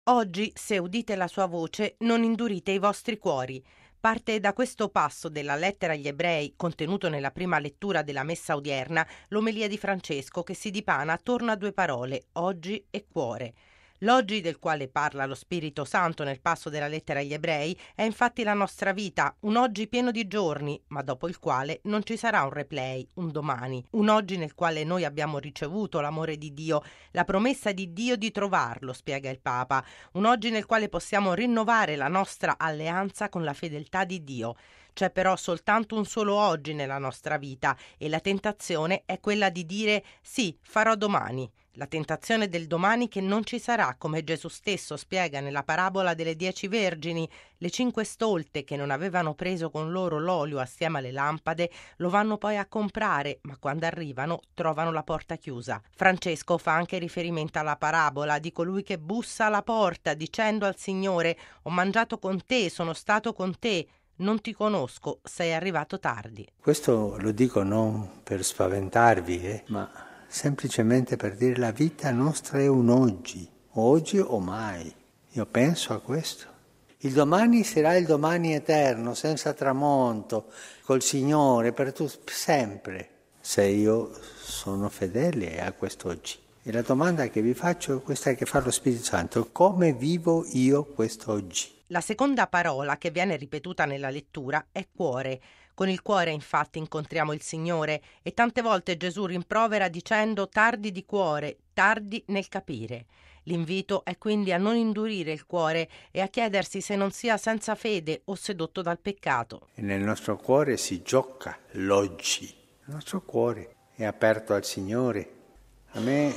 Oggi, se udite la sua voce, non indurite i vostri cuori. Parte da questo passo della lettera agli Ebrei, contenuto nella prima lettura della messa odierna, l'omelia di Francesco che si dipana attorno a due parole, oggi e cuore. L'oggi del quale parla lo Spirito Santo nel passo della lettera agli Ebrei è infatti la nostra vita, un oggi pieno di giorni, ma dopo il quale non ci sarà un replay, un domani, un oggi nel quale noi abbiamo ricevuto l'amore di Dio, la promessa di Dio di trovarlo, spiega il Papa, un oggi nel quale possiamo rinnovare la nostra alleanza con la fedeltà di Dio. C'è però soltanto un solo oggi nella nostra vita e la tentazione è quella di dire sì, farò domani. La tentazione del domani che non ci sarà, come Gesù stesso spiega nella parabola delle 10 vergini. Le 5 stolte che non avevano preso con loro l'olio assieme alle lampade lo vanno poi a comprare, ma quando arrivano trovano la porta chiusa. Francesco fa anche riferimento alla parabola di colui che bussa alla porta dicendo al Signore: ho mangiato con te, sono stato con te, non ti conosco, sei arrivato tardi. Questo lo dico non per spaventarvi, ma semplicemente per dire la vita nostra è un oggi o mai. Io penso a questo. Il domani sarà il domani eterno, senza tramonto, col Signore, per sempre, se io sono fedele a quest'oggi. E la domanda che vi faccio è questa che fa lo Spirito Santo: come vivo io quest'oggi? La seconda parola che viene ripetuta nella lettura è cuore. Con il cuore infatti incontriamo il Signore e tante volte Gesù rimprovera dicendo tardi di cuore, tardi nel capire. L'invito è quindi a non indurire il cuore e a chiedersi se non sia senza fede o sedotto dal peccato. E nel nostro cuore si gioca l'oggi. Il nostro cuore è aperto al Signore. A me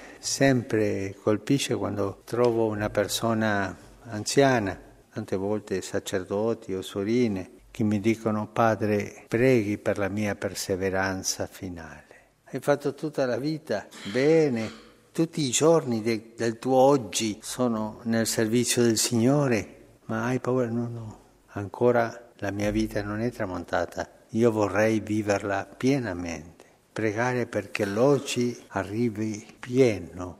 sempre colpisce quando trovo una persona anziana, tante volte sacerdoti o sorine, che mi dicono: Padre, preghi per la mia perseveranza finale. Hai fatto tutta la vita bene, tutti i giorni del tuo oggi sono nel servizio del Signore, ma hai paura? No, ancora la mia vita non è tramontata, io vorrei viverla pienamente. Pregare perché l'oggi arrivi pieno,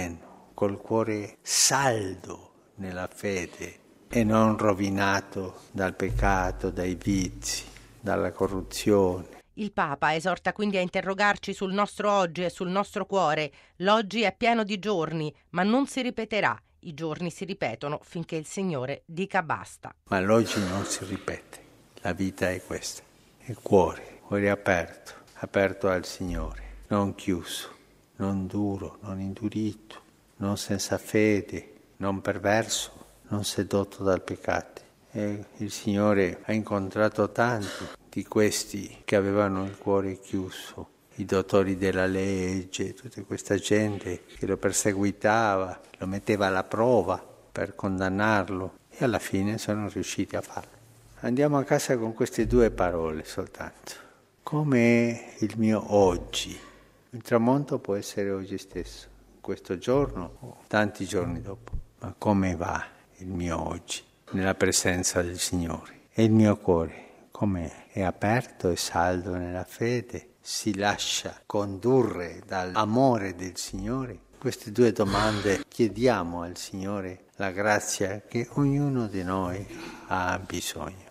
col cuore saldo nella fede e non rovinato dal peccato, dai vizi, dalla corruzione. Il Papa esorta quindi a interrogarci sul nostro oggi e sul nostro cuore. L'oggi è pieno di giorni, ma non si ripeterà. I giorni si ripetono finché il Signore dica basta. Ma l'oggi non si ripete, la vita è questa, il cuore aperto al Signore, non chiuso, non duro, non indurito, non senza fede, non perverso, non sedotto dal peccato. E il Signore ha incontrato tanti di questi che avevano il cuore chiuso, i dottori della legge, tutta questa gente che lo perseguitava, lo metteva alla prova per condannarlo e alla fine sono riusciti a farlo. Andiamo a casa con queste due parole soltanto. Come è il mio oggi? Il tramonto può essere oggi stesso, questo giorno o tanti giorni dopo, ma come va il mio oggi nella presenza del Signore? E il mio cuore com'è? È aperto e saldo nella fede? Si lascia condurre dall'amore del Signore? Queste due domande chiediamo al Signore la grazia che ognuno di noi ha bisogno.